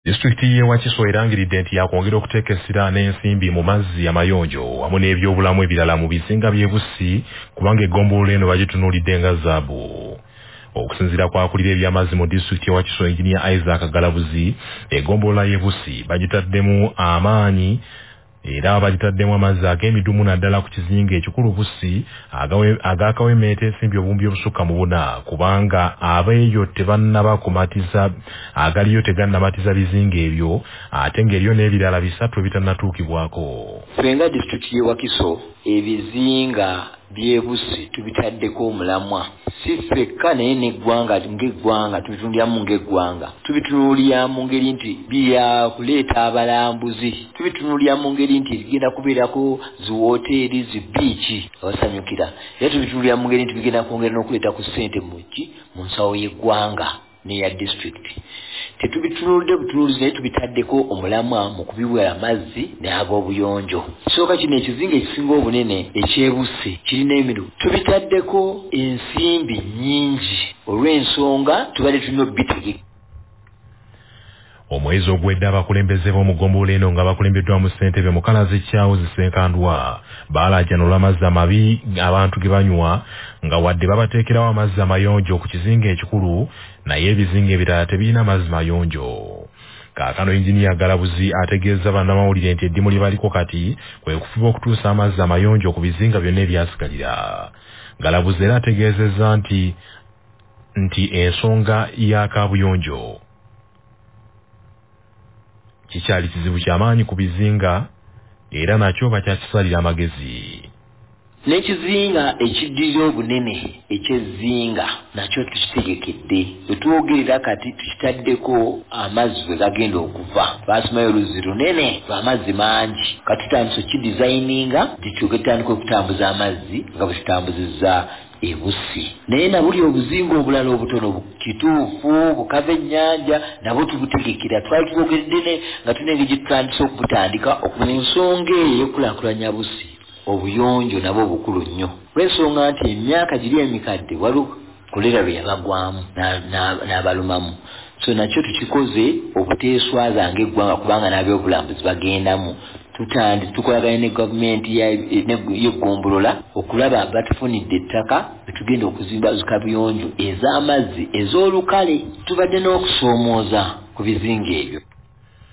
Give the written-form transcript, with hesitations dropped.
Disitulikiti y'e Wakiso erangiridde nti yakwongera okuteeka essira n'ensimbi mu mazzi amayonjo wamu n'ebyobulamu ebirala mu bizinga by'e Bussi kubanga eggombolola eno bagitunuulidde nga zaabu. Okusinziira kwakulira eby'amazzi mu disitulikiti y'e Wakiso Engineer Isaac Galabuzi, eggombolola y'e Bussi bagitaddemu amaanyi era bagitaddemu amazzi ag'emidumu naddala ku kizinga ekikulu Bussi ag'akawemeeta ensimbi obumbi obusukka mu 4 kubanga abeeyo tebannaba kumatiza agaliyo tegannamatiza bizinga ebyo ate ng'eriyo n'ebirala 3 ebitannatuukibwako. Fenga disitulikiti y'e Wakiso ebizinga by'e Bussi tubitaddeko omulamwa si ffekka naye n'eggwanga ng'eggwanga tubitundiramu ng'eggwanga tubitunuulira mu ngeri nti bya kuleeta abalambuzi tubitunuulira mu ngeri nti bigenda kubeerako zi woteeri zi biiki abasanyukira era tubitunuulira mu ngeri nti bigenda kwongera n'okuleeta ku ssente mu nsawo y'eggwanga n'eya disitulikiti. Tetubitunuulidde butunuulizi naye tubitaddeko omulamwa mu kubiwa amazzi n'ag'obuyonjo. Kisooka kino ekizinga ekisinga obunene eky'e Bussi kirina emirundi tubitaddeko ensimbi nnyingi olw'ensonga tubadde tulina obitegeka. Omwezi ogwedde abakulembeze b'omugombolola eno nga bakulembeddwamu ssentebe Mukalazi Charles Ssenkandwa baalajjanula amazzi amabi abantu ge banywa nga wadde babateekerawo amazzi amayonjo ku kizinga ekikulu naye ebizinga ebirala tebirina mazzi mayonjo. Kaakano Engineer Galabuzi ategeeza bannamawulire nti eddimu libaliko kati kwe kufuba okutuusa amazzi amayonjo ku bizinga byonna ebyasigalira. Galabuzi era ategeezezza nti ensonga ya kaabuyonjo kikyali kizibu ky'amaanyi ku bizinga era nakyo bakyakisalira amagezi. N'ekizinga ekiddirira obunene eky'ezzinga nakyo tukitegekedde wetwogerera kati tukitaddeko amazzi we gagenda okuva baasimayo oluzzi lunene lw'amazzi mangi kati tutandise okidizayininga tutyoke tutandika okutambuza amazzi nga bwe tutambuzizza e Bussi. Naye na buli obuzinga obulala obutono kituufu bukava ennyanja nabwo tubutegekera twali tubwogeredde nga tunenge gye tutandise okubutandika ensonga eyo y'okukulaakulanya Bussi obuyonjo nabo bukulu nnyo lw'ensonga nti emyaka giri emikadde waliwo kolera lwe yabagwamu n'abalumamu so nakyo tukikoze obuteeswaza ng'eggwanga kubanga n'ab'obulambuzi bagendamu tukolaganye ne gavumenti y'eggombolola okulaba batufunidde ettaka betugenda okuzimba zikabuyonjo ez'amazzi ez'olukale tubadde n'okusoomooza ku bizinga ebyo.